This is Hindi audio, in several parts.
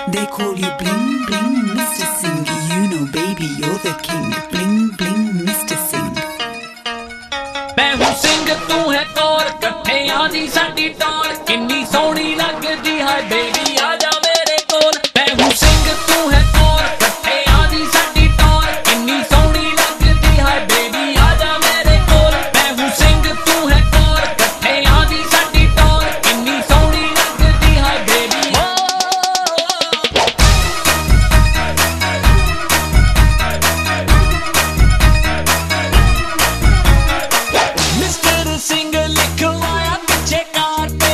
They call you bling bling Mr. Singh. You know baby you're the king. Bling bling Mr. Singh. मैं हूँ सिंह तू है कौर, कट्ठे आजी साडी टौर, किन्नी सोहनी लगदी है बेबी आजा मेरे कोल। मैं हूँ सिंह तू है कौर, कट्ठे आजी साडी टौर, किन्नी सोहनी लगदी है बेबी आजा मेरे कोल। मैं हूँ सिंह तू है कौर, कट्ठे आजी साडी टौर, किन्नी सोहनी लगदी है बेबी। मिस्टर सिंह लिखवाया पीछे कार पे,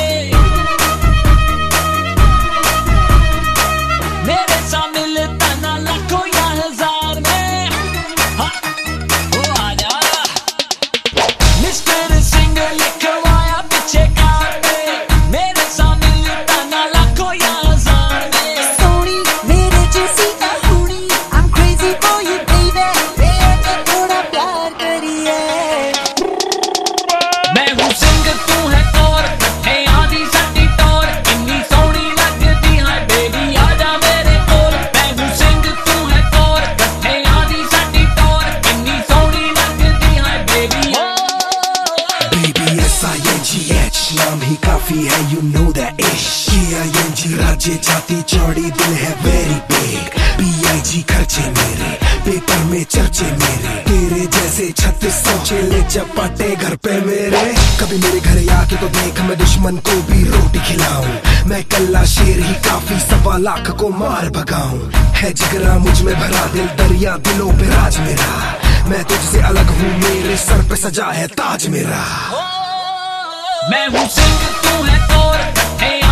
मेरे साथ मिलता ना लाखों या हजार में। हाँ, वो आजा। मिस्टर सिंह लिखवाया पीछे कार पे, मेरे साथ मिलता ना लाखों या हजार में। सोनी मेरे जैसी अहूनी, I'm crazy for you baby, मेरे थोड़ा प्यार करिए। मैं हूँ सिंह तू है कौर, कट्ठे आजी साडी टौर, किन्नी सोहनी लगदी है बेबी आजा मेरे कोल। मैं हूँ सिंह तू है कौर, कट्ठे आजी साडी टौर, किन्नी सोहनी लगदी है बेबी। Baby S-I-N-G-H नाम ही काफी है, you know that ish। K-I-N-G राज्य जाति चौड़ी दिल है very big। B-I-G खर्चे मेरे, पेपर में चर्चे मेरे, तेरे जैसे 3600 चेले चपाटे घर पे मेरे। कभी मेरे घर आके तो देख मैं दुश्मन को भी रोटी खिलाऊं, मैं कल्ला शेर ही काफी 1.25 लाख को मार भगाऊं। है जिगरा मुझ में भरा दिल, दरिया दिलों पे राज मेरा, मैं तुझसे अलग हूँ मेरे सर पे सजा है ताज मेरा। मैं हूँ सिंह तू है कौर, कट्ठे